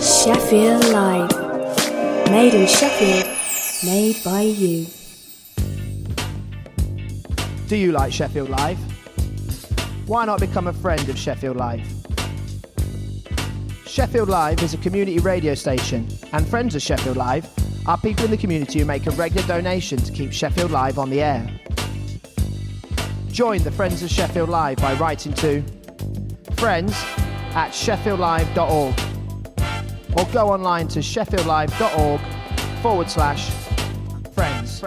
Sheffield Live. Made in Sheffield, made by you. Do you like Sheffield Live? Why not become a friend of Sheffield Live? Sheffield Live is a community radio station, and friends of Sheffield Live are people in the community who make a regular donation to keep Sheffield Live on the air. Join the Friends of Sheffield Live by writing to friends@sheffieldlive.org or go online to sheffieldlive.org/friends.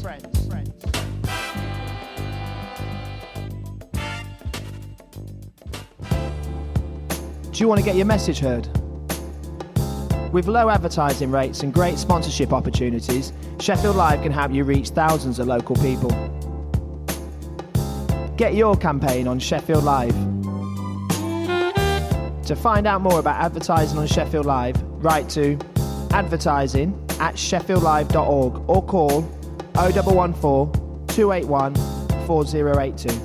Do you want to get your message heard? With low advertising rates and great sponsorship opportunities, Sheffield Live can help you reach thousands of local people. Get your campaign on Sheffield Live. To find out more about advertising on Sheffield Live, write to advertising@sheffieldlive.org or call 0114 281 4082.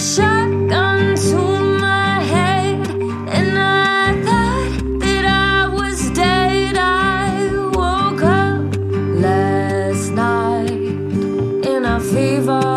shotgun to my head, and I thought that I was dead. I woke up last night in a fever.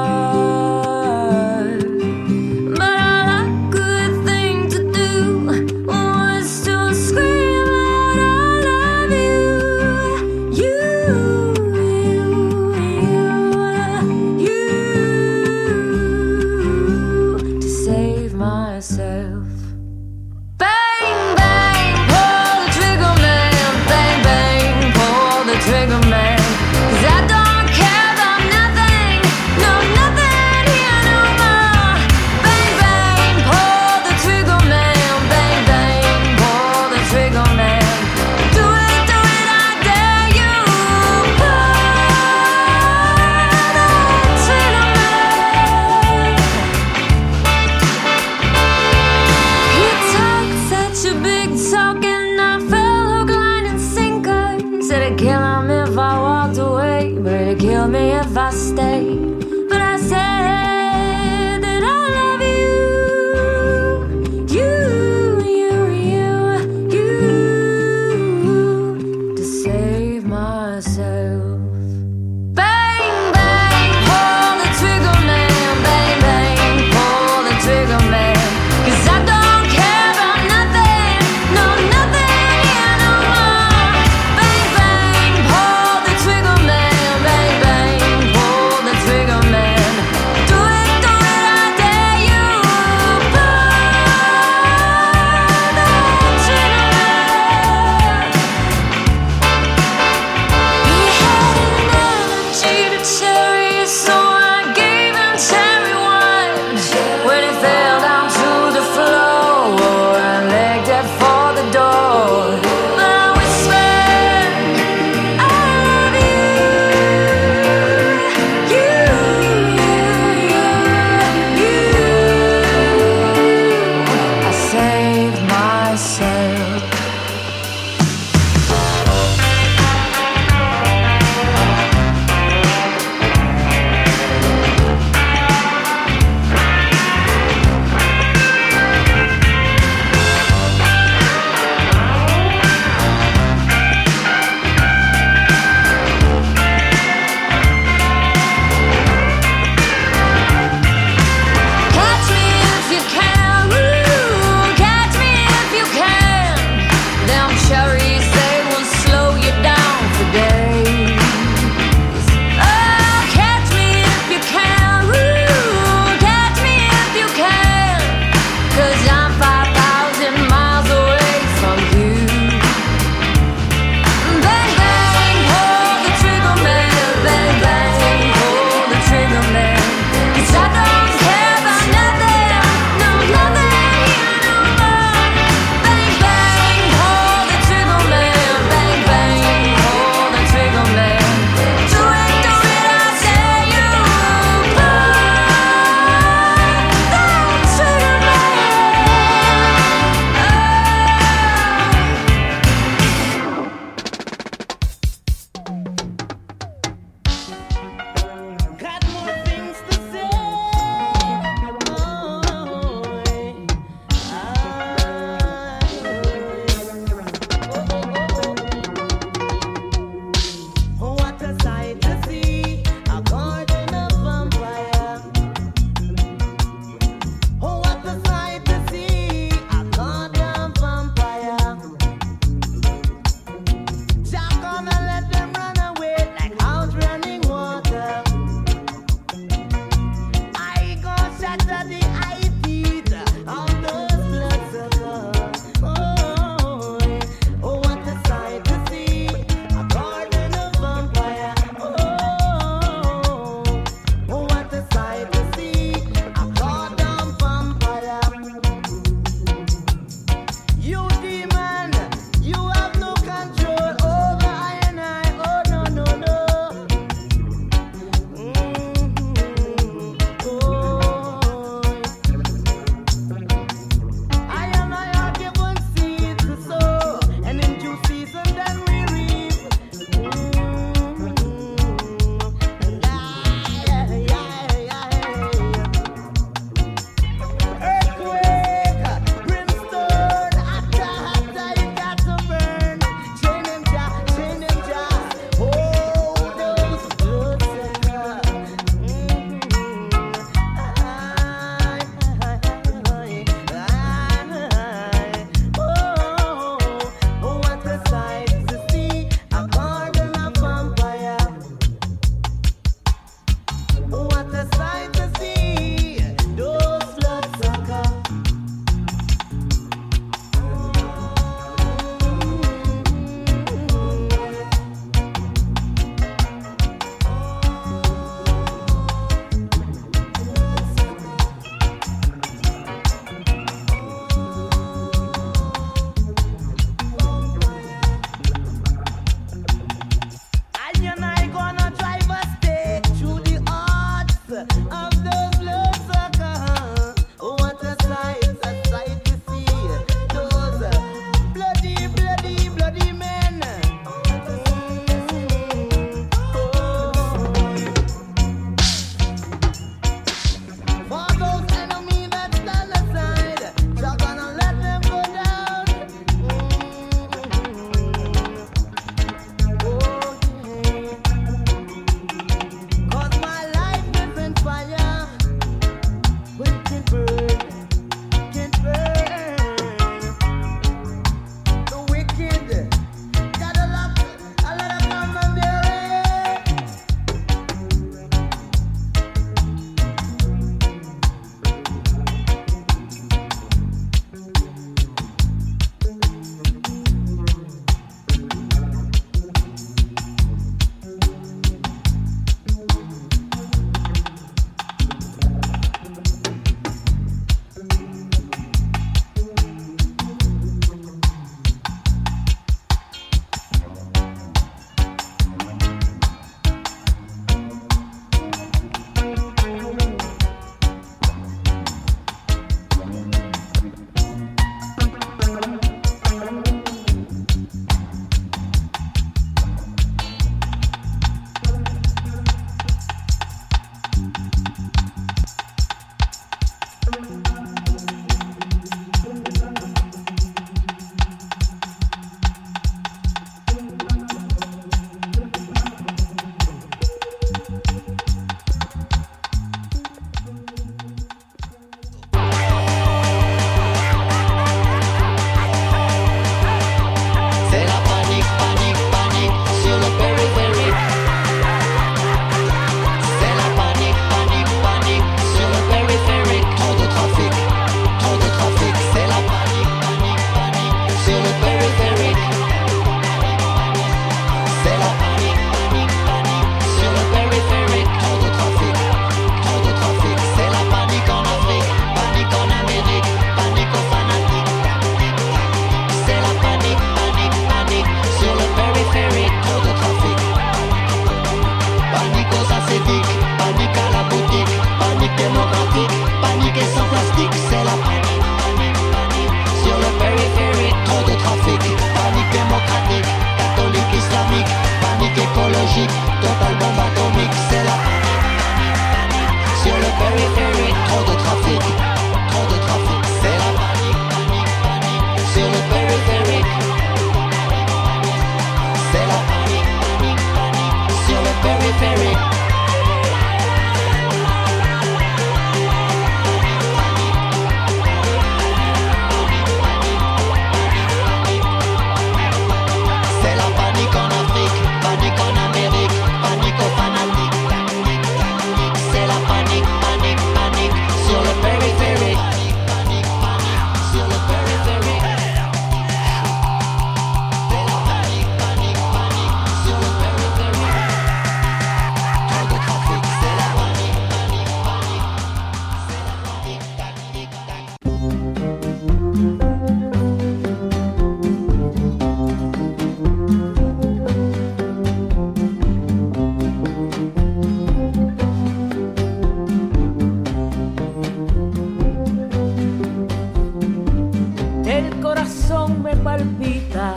palpita,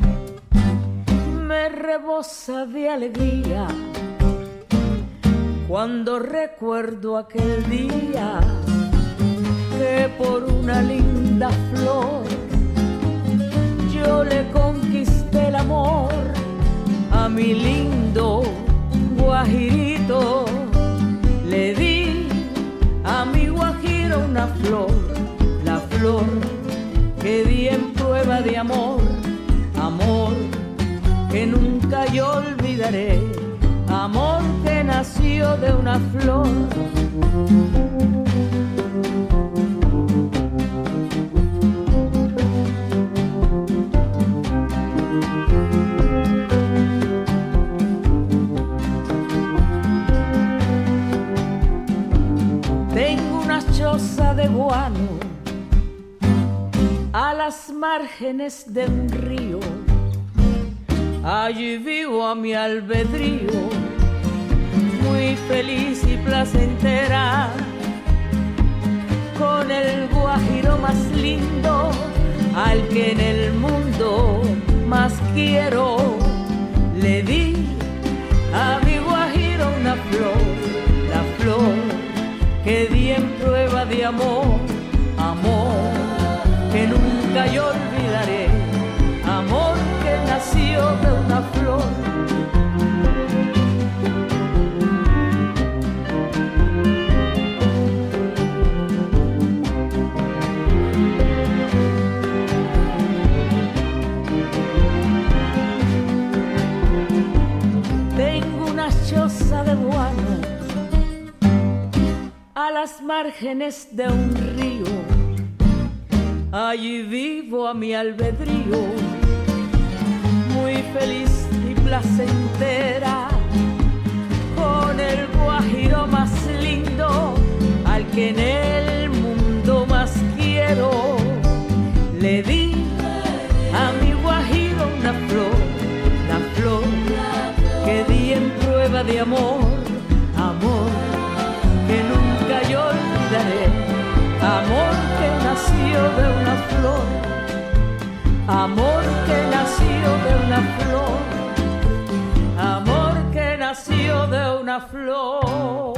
me rebosa de alegría cuando recuerdo aquel día que por una linda flor yo le conquisté el amor a mi lindo guajirito. Le di a mi guajiro una flor, la flor que di en prueba de amor, amor que nunca yo olvidaré, amor que nació de una flor. Tengo una choza de guano a las márgenes de un río, allí vivo a mi albedrío, muy feliz y placentera, con el guajiro más lindo, al que en el mundo más quiero. Le di a mi guajiro una flor, la flor que di en prueba de amor, amor que nunca yo olvidaré, amor que nació de una flor. Tengo una choza de guano a las márgenes de un río, allí vivo a mi albedrío, muy feliz y placentera, con el guajiro más lindo, al que en el mundo más quiero. Le di a mi guajiro una flor, la flor que di en prueba de amor, amor que nunca yo olvidaré, amor que nació de una flor, amor que nació de una flor, amor que nació de una flor.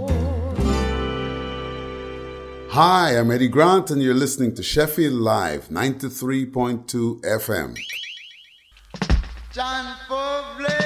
Hi, I'm Eddie Grant and you're listening to Sheffield Live 93.2 FM. John Bublé.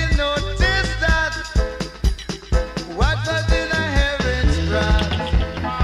What was in the heavens,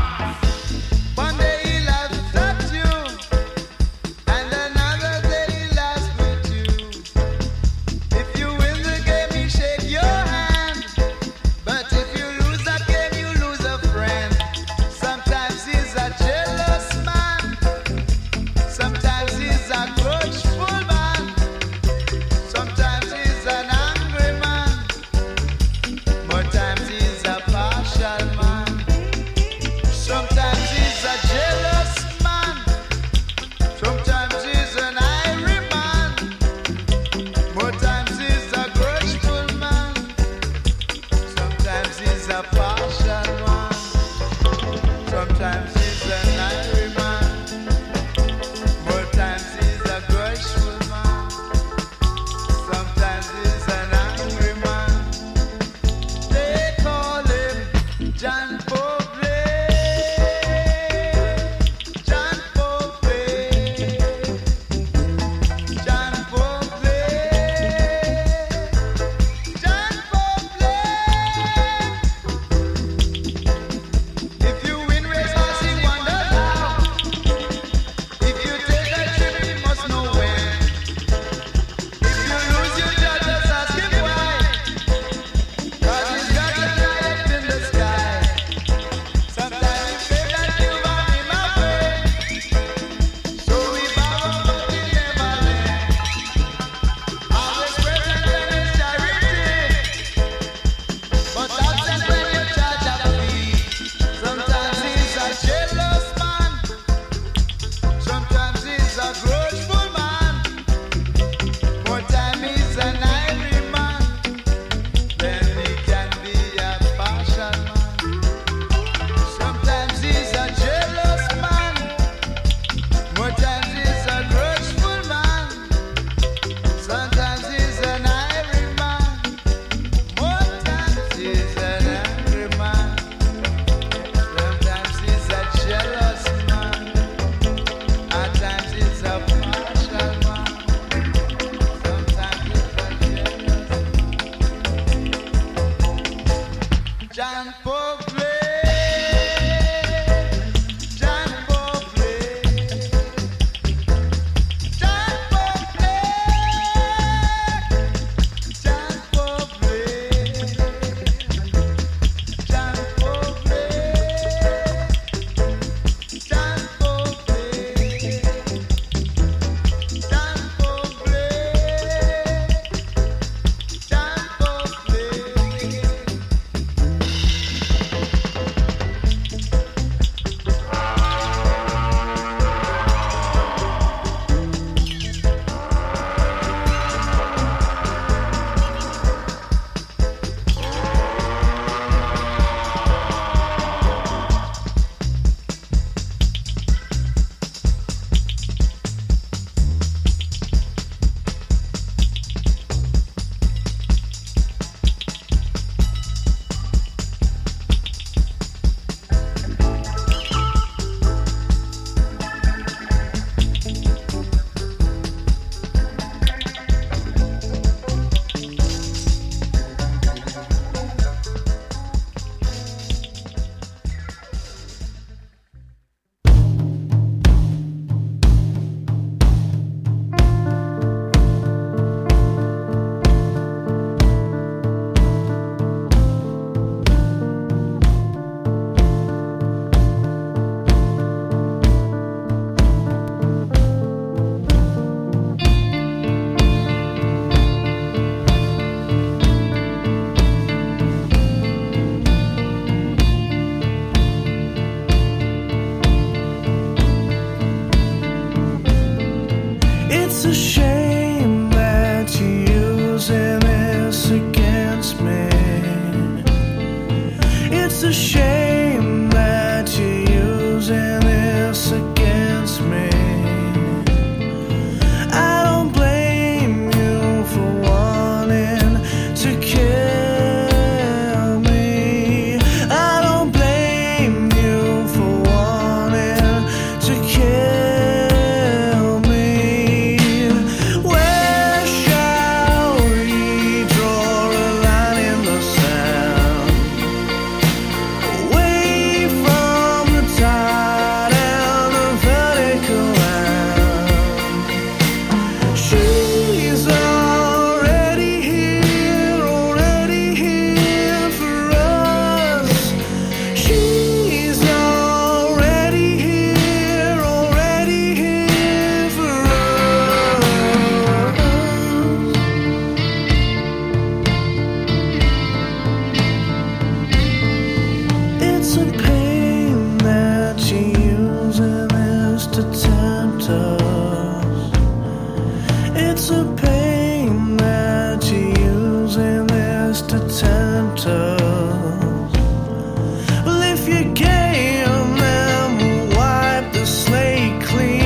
it's a pain that you're using this to tempt us. Well, if you can, then we'll wipe the slate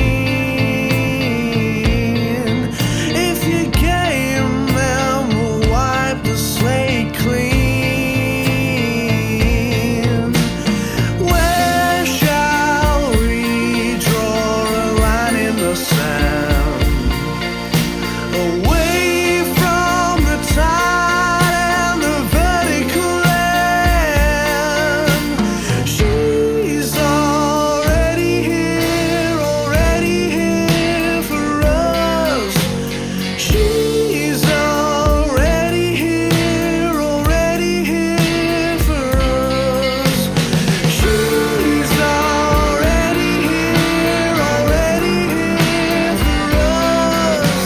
clean. If you can, then we'll wipe the slate clean. Where shall we draw a line in the sand? Away from the tide and the vertical land. She's already here for us. She's already here for us. She's already here for us. She's already here for us.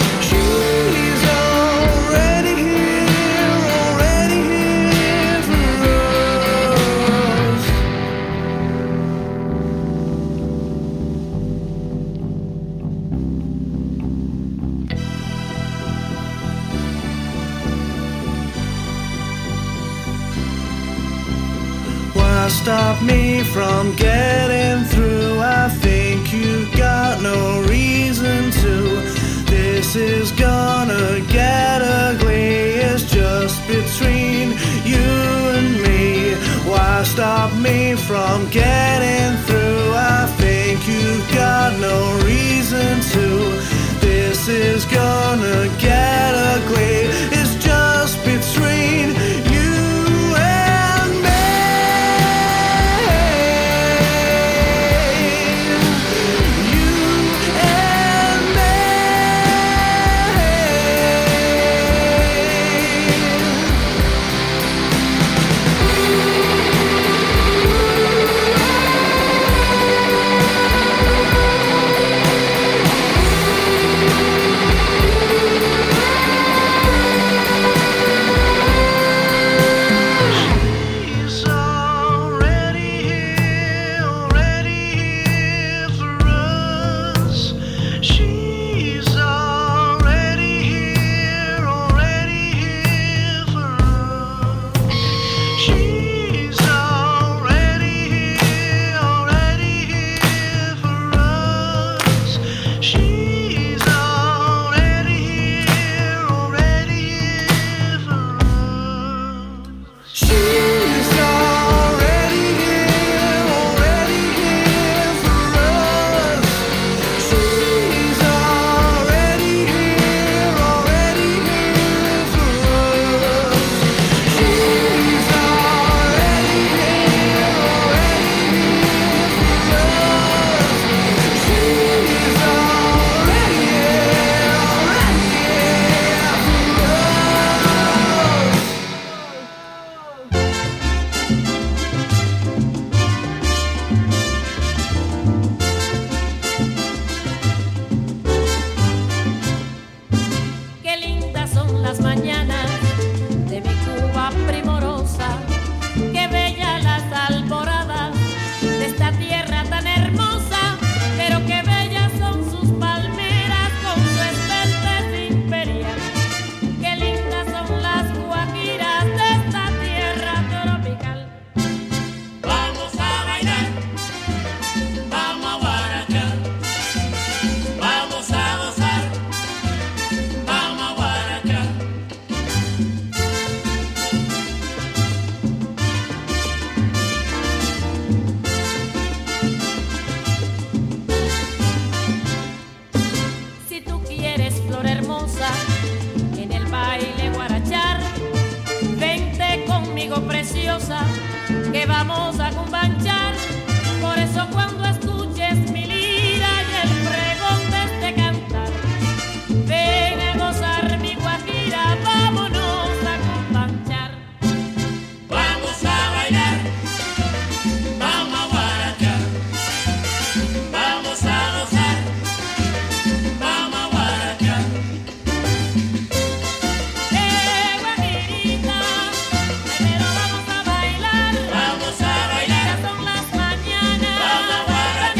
Why stop me from getting through? I think you've got no reason to. This is gonna get ugly. It's just between you and me. Why stop me from getting through? I think you've got no reason to. This is gonna get ugly. It's just between you and me. You and me. She's already here for us. She's already here for us. She's already here for us. She's already here for us. She's already here for us. She's already here for us. She's already Qué lindas son las mañanas de mi Cuba primorosa, qué bellas las alboradas de esta tierra tan hermosa, pero qué bellas son sus palmeras con su esbeltez imperial. Qué lindas son las guajiras de esta tierra tropical. Vamos a bailar, vamos a guarachar, vamos a gozar, vamos a guarachar. Si tú quieres, flor hermosa, en el baile guarachar, vente conmigo, preciosa, que vamos a cumbanchar. Por eso cuando escuches mi lira y el pregón de este cantar, ven a gozar mi guajira, vámonos a cumbanchar. Vamos a bailar, vamos a guarachar, vamos a gozar, vamos a guarachar. Guajirita, primero vamos a bailar. Vamos a bailar. Ya son las mañanas. Vamos a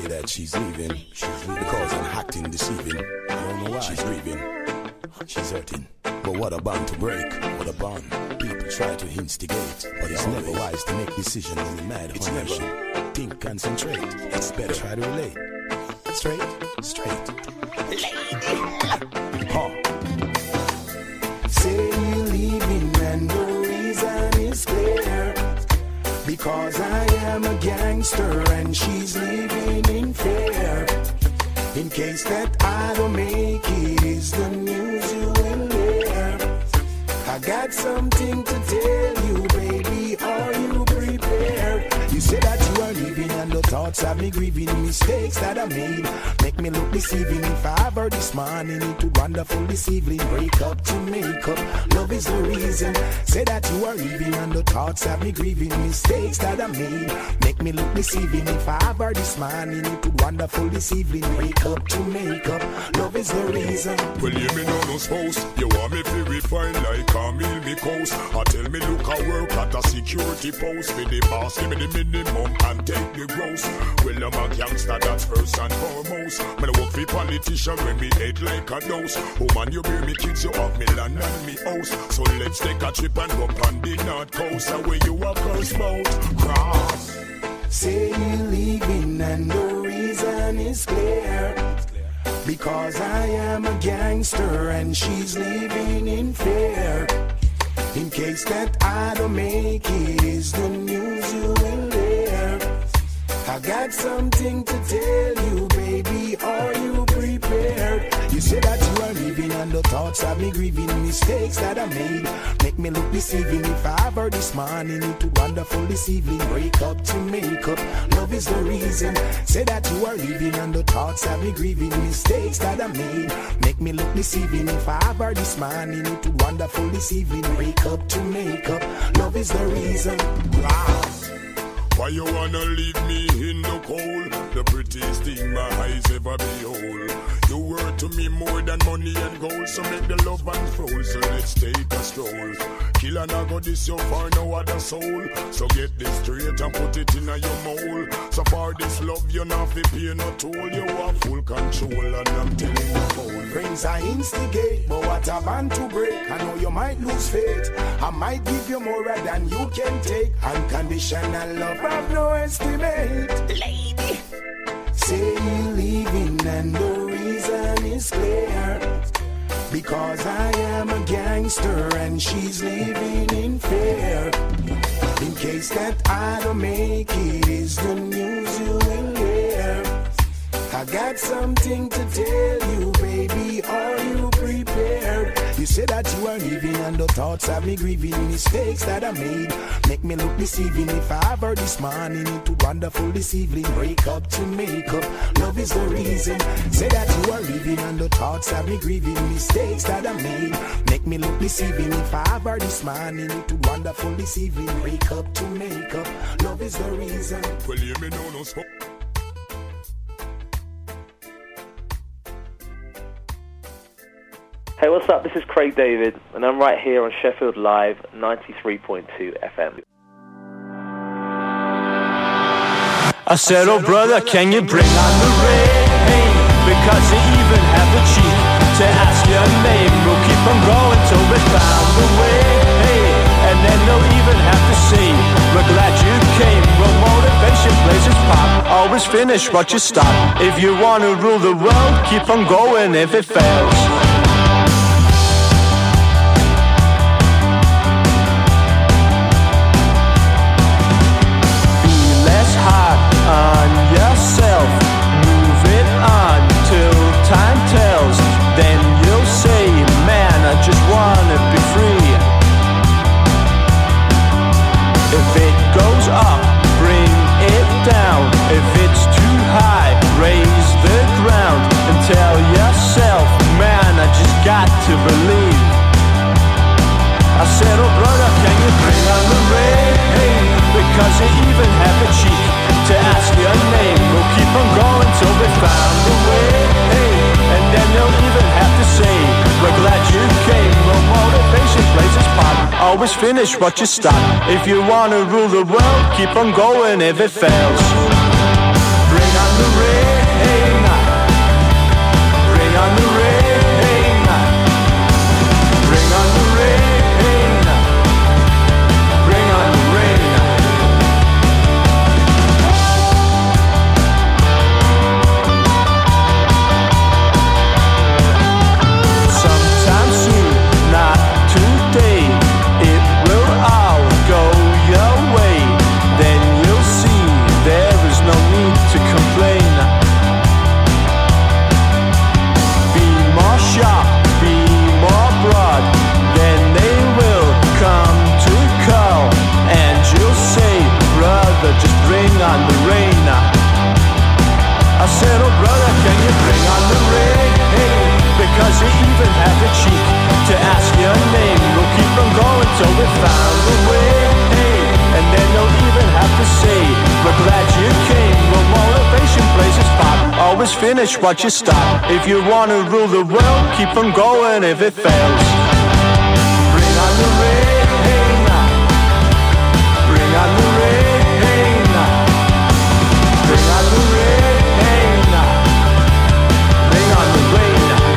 say that she's leaving. Because I'm acting deceiving. I don't know why she's grieving. She's hurting. But what a bond to break. What a bond. People try to instigate. But it's never wise to make decisions when you're mad. It's never. Think, concentrate. It's better. Try to relate. Straight. Lady. Say you're leaving and the reason is clear. Because I am a gangster and she's living in fear. In case that I don't make it, is the news you will hear. I got something to tell you, baby, are you prepared? You say that you are leaving and the thoughts have me grieving. Mistakes that I made make me look deceiving. If I ever this morning into wonderful this evening, break up to make up, love is the reason. Say that you are leaving and the thoughts have me grieving. Mistakes that I made make me look deceiving. If I ever this morning into wonderful this evening, break up to make up, love is the reason. Well, you me know no spouse. You want me to refine like Camille me coast. Or tell me look I work at a security post. For the boss, give me the minimum and take the gross. Well, I'm a gangster, that's first and foremost. Man, I work for politician when me head like a dose. Oh man, you bear me kids, you have me land and me house. So let's take a trip and go on the north coast. Away you a first boat, cross. Say you're leaving and the reason is clear. Because I am a gangster and she's living in fear. In case that I don't make it, is the news you will hear. I got something to tell you, baby, are you prepared? You say that you are leaving and the thoughts have me grieving. Mistakes that I made make me look deceiving. If I ever this morning into wonderful this evening, break up to make up, love is the reason. Say that you are leaving and the thoughts have me grieving. Mistakes that I made make me look deceiving. If I ever this morning into wonderful this evening, break up to make up, love is the reason. Why you wanna leave me in the cold? The prettiest thing my eyes ever behold. You were to me more than money and gold. So make the love unfold, so let's take a stroll. Kill and I got this so far no other soul. So get this straight and put it in your mold. So far this love you not fi pay no toll. You have full control and I'm telling you cold. Friends I instigate, but what a band to break. I know you might lose faith. I might give you more than you can take. Unconditional love have no estimate. Lady, say you're leaving and the reason is clear. Because I am a gangster and she's living in fear. In case that I don't make it, is the news you will hear. I got something to tell you, baby, are you prepared? You say that you are leaving and the thoughts have me grieving. Mistakes that I made make me look deceiving. If I ever this morning into wonderful this evening, break up to make up, love is the reason. Say that you are leaving and the thoughts have me grieving. Mistakes that I made make me look deceiving. If I ever this morning into wonderful this evening, break up to make up, love is the reason. Well, you me know no spouse. Hey, what's up? This is Craig David, and I'm right here on Sheffield Live 93.2 FM. I said, oh brother, can you bring on the rain? Because you even have the cheek to ask your name. We'll keep on going till we found the way. Hey, and then they'll even have to say, we're glad you came. Well, motivation plays its part. Always finish what you start. If you want to rule the world, keep on going if it fails. On yourself, move it on till time tells. Then you'll say, man, I just wanna be free. If it goes up, bring it down. If it's too high, raise the ground. And tell yourself, man, I just got to believe. I said, oh brother, can you bring on the rain? Because you even have the cheek to ask your name. We'll keep on going till we found the way. Hey, and then they'll even have to say, we're glad you came. Well, motivation plays its part. Always finish what you start. If you want to rule the world, keep on going if it fails. Bring on the rain. always finish what you start. If you wanna rule the world, keep on going if it fails. Bring on the rain, bring on the rain, bring on the rain, bring on the rain.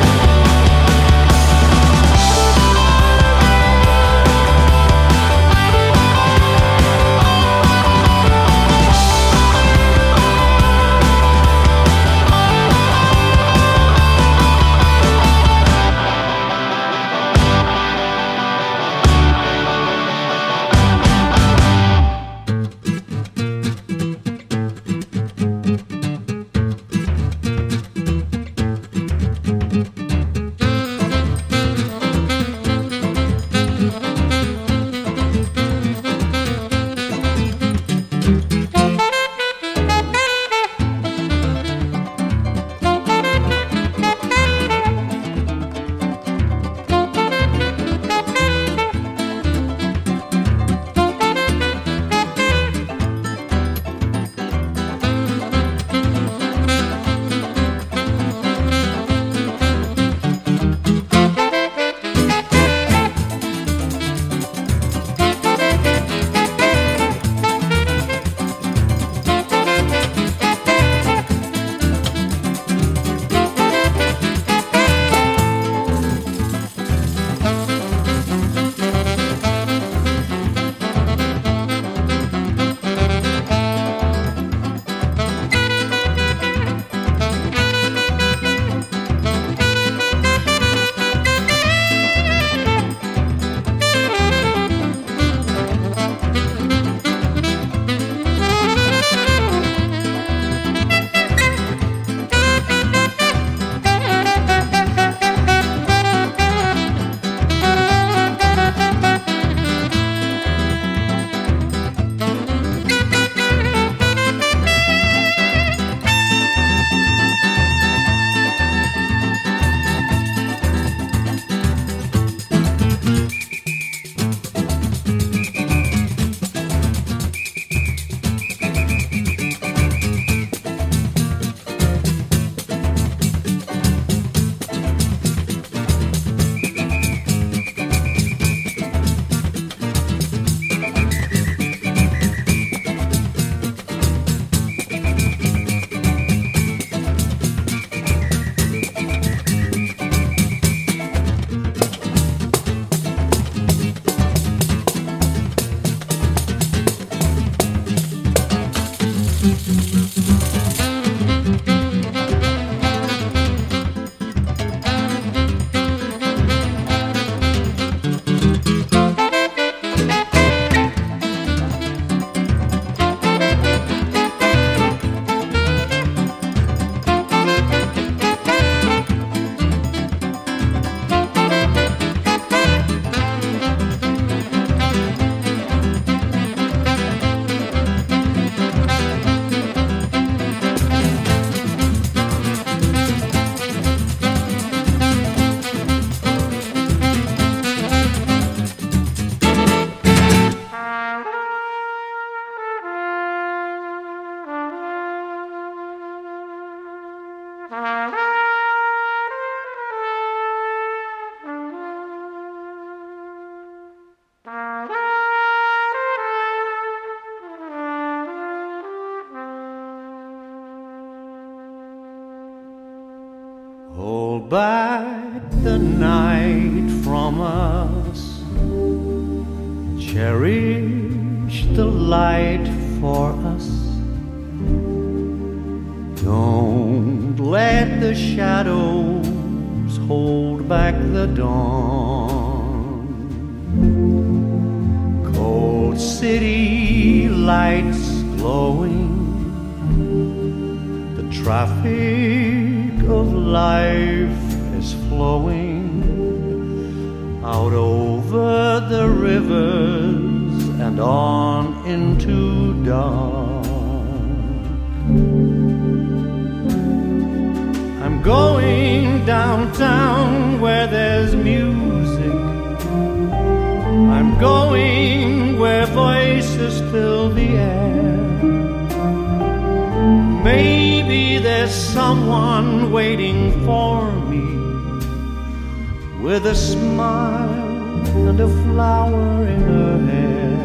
Hold back the night from us, cherish the light for us. Don't let the shadows hold back the dawn. Cold city lights glowing, the traffic of life is flowing out over the rivers and on into dark. I'm going downtown where there's music. I'm going where voices fill the air. Maybe there's there's someone waiting for me with a smile and a flower in her hair.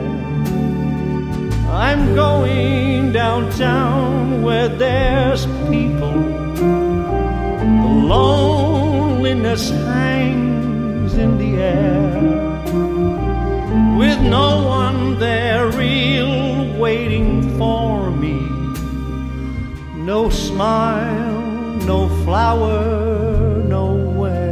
I'm going downtown where there's people. The loneliness hangs in the air, with no one there real waiting for me. No smile, no flower, nowhere.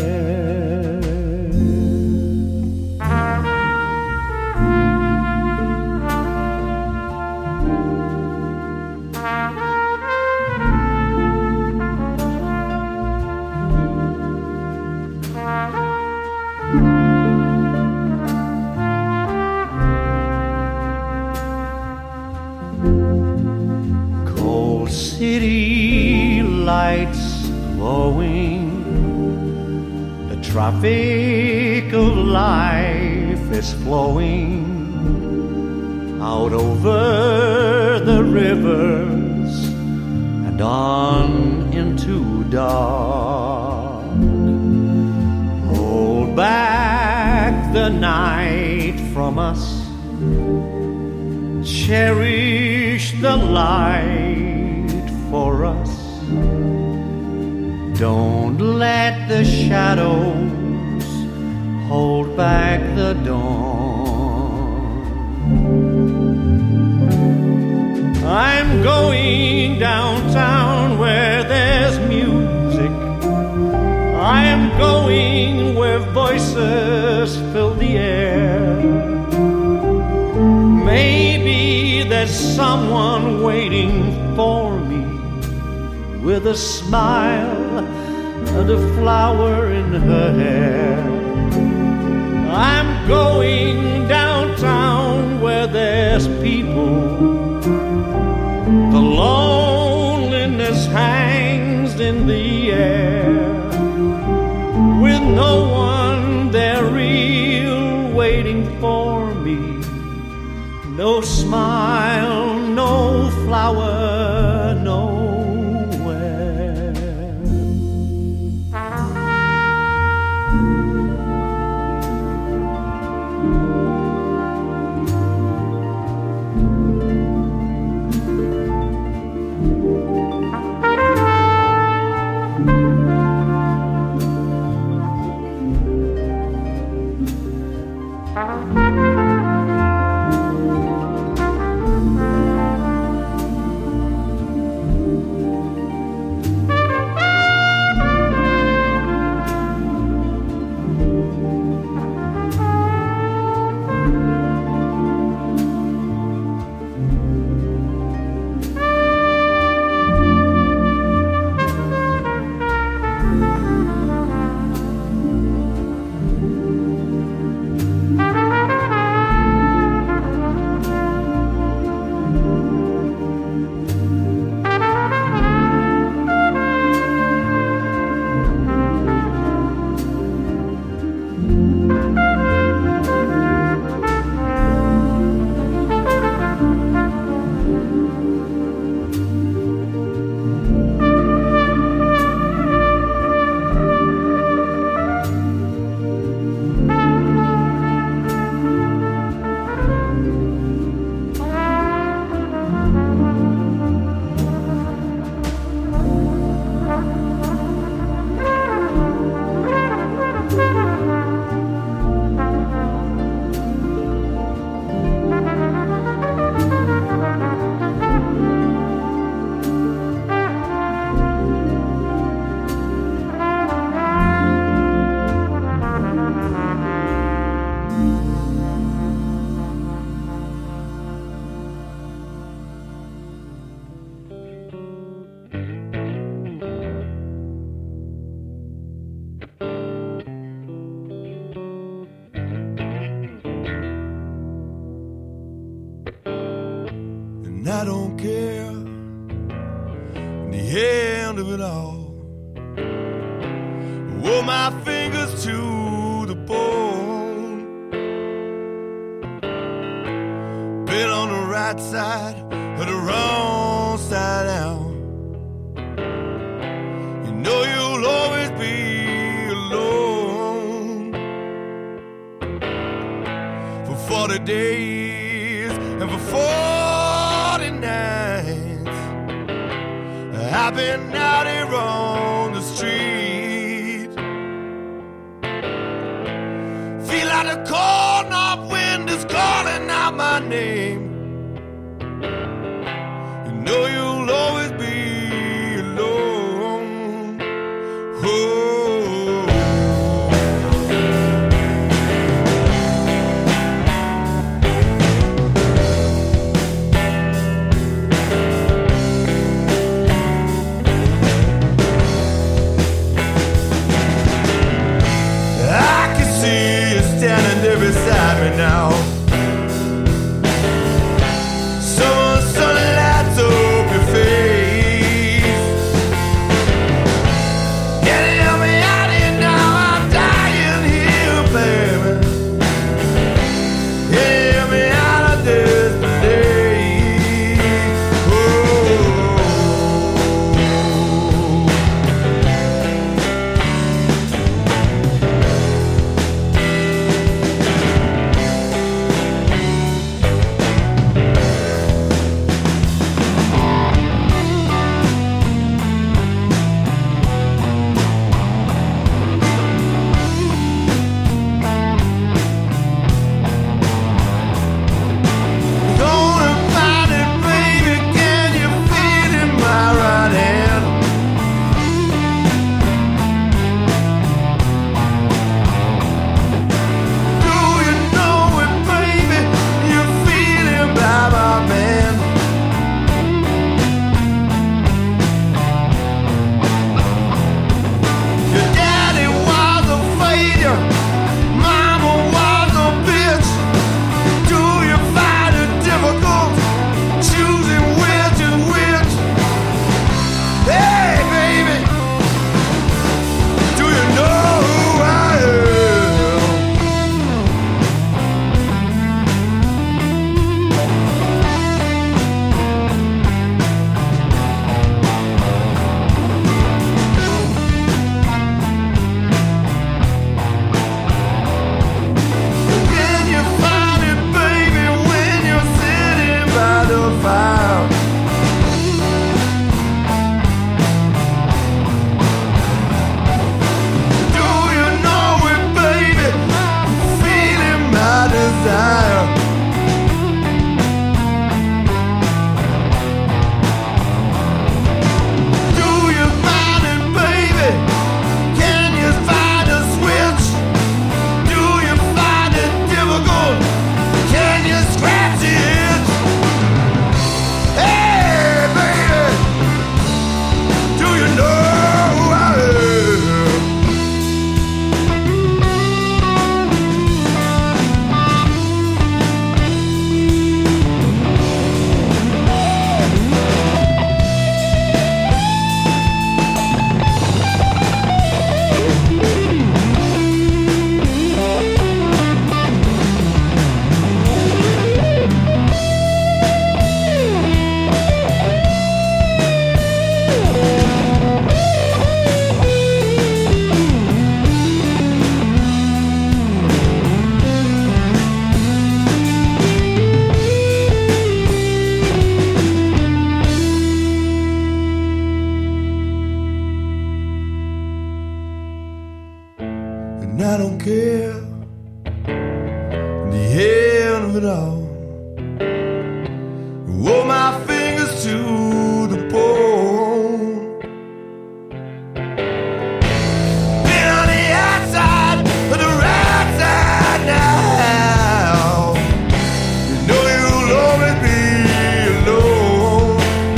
City lights glowing, the traffic of life is flowing out over the rivers and on into dark. Hold back the night from us, cherish the light for us. Don't let the shadows hold back the dawn. I'm going downtown where there's music. I am going where voices fill the air. Maybe there's someone waiting for me with a smile and a flower in her hair. I'm going downtown where there's people. The loneliness hangs in the air, with no one there real waiting for me. No smile, no flower, nowhere. And I don't care in the end of it all. Wore my fingers to the bone. Been on the right side or the wrong side out. 40 days and for 40 nights I've been out here on the street. Feel like the cold north wind is calling out my name. You know you'll always be alone. Oh. Standing there beside me now. Summer sun lights up your face. Can you help me out here now? I'm dying here, baby. Can you help me out of this today? I don't care in the end of it all. Roll my fingers to the bone. Been on the outside of the right side now. You know you'll always be alone.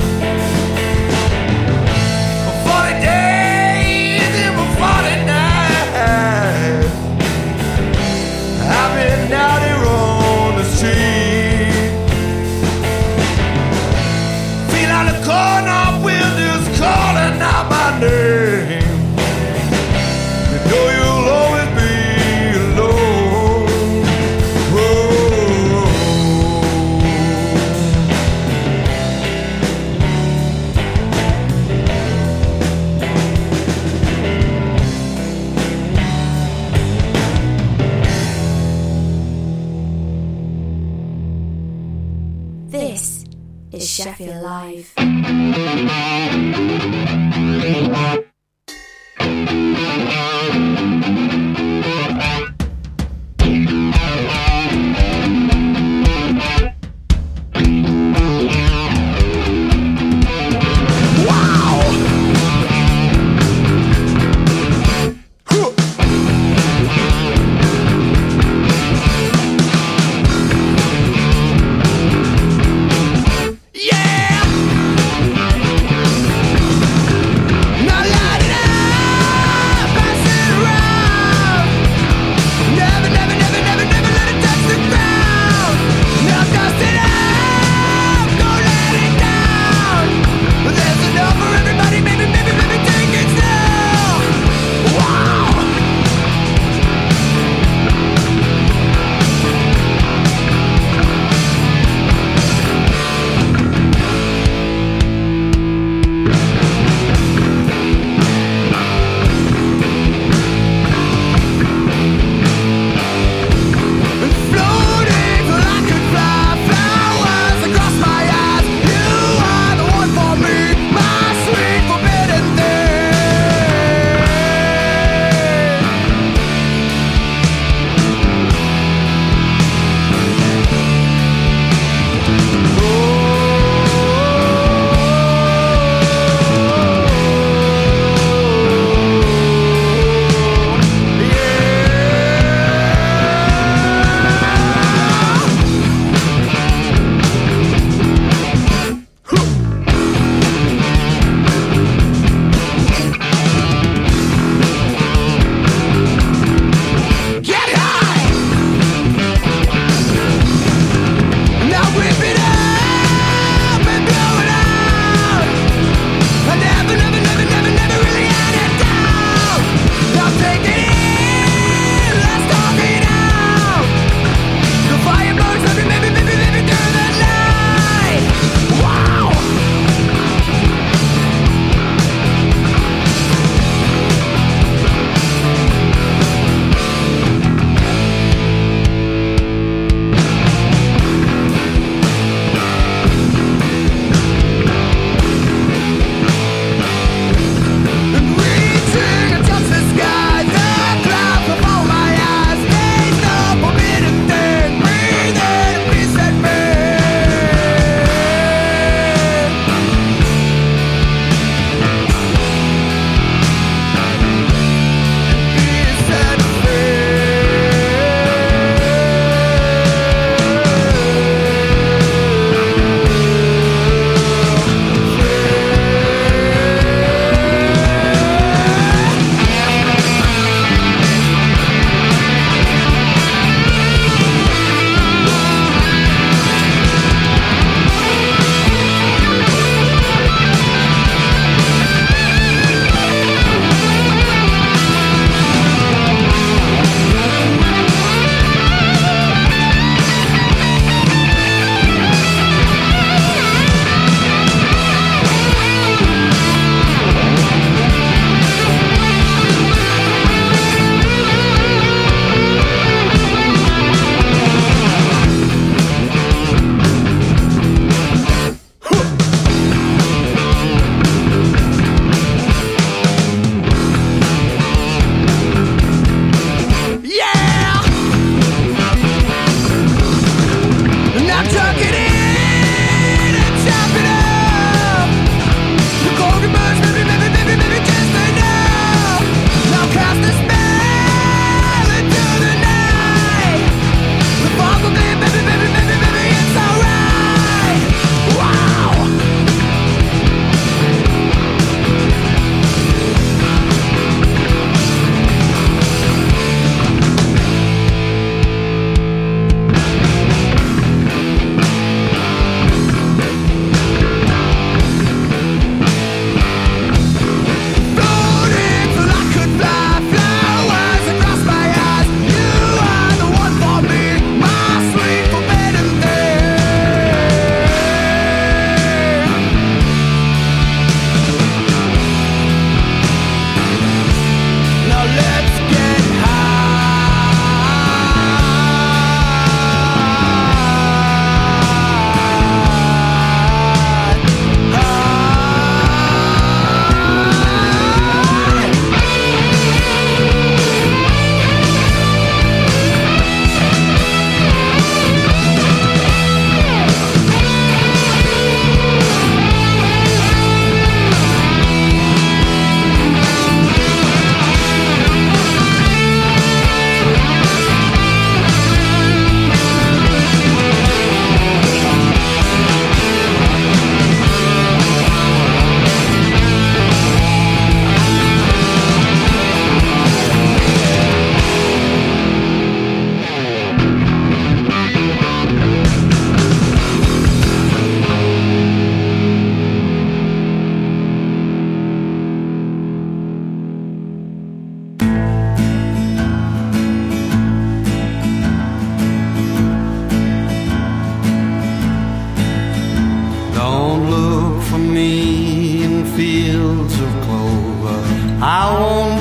For 40 days and for 40 nights I've been out here on the street. Sheffield Live. Now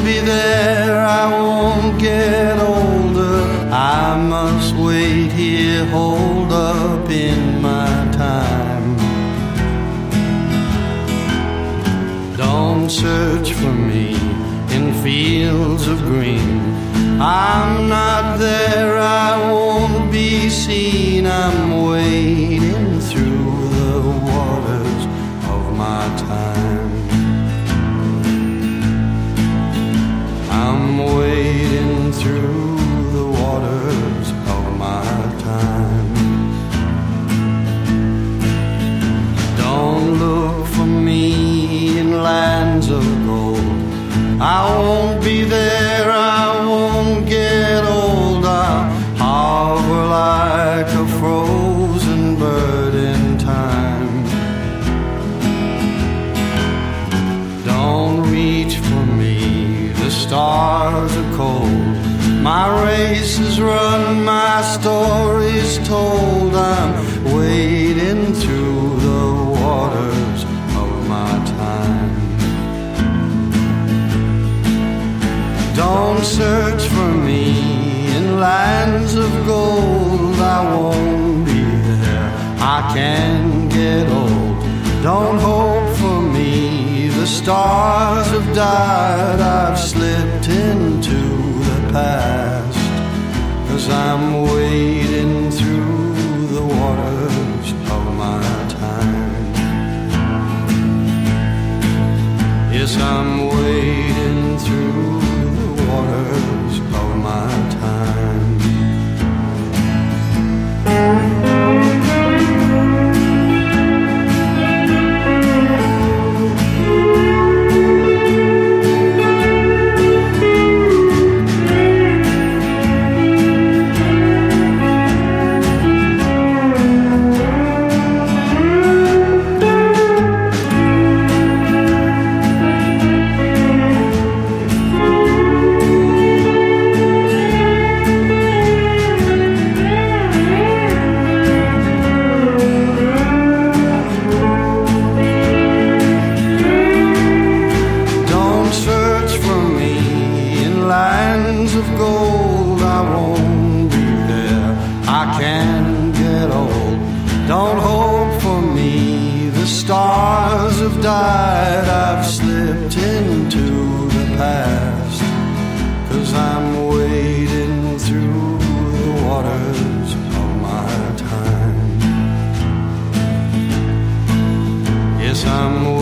be there, I won't get older. I must wait here, hold up in my time. Don't search for me in fields of green. I'm not there, I won't be seen. I'm wading through the waters of my time. I'm wading through the waters of my time. Don't look for me in lands of gold. I won't be there, I won't get old. I'll hover like a frozen bird in time. Don't reach for me, the stars are cold. My race is run, my story's told. I'm wading through the waters of my time. Don't search for me in lands of gold. I won't be there, I can't get old. Don't hope for me, the stars have died. I've slipped into the past, 'cause I'm wading through the waters of my time. Yes, I'm wading through waters of my time. Died, I've slipped into the past, 'cause I'm wading through the waters of my time. Yes, I'm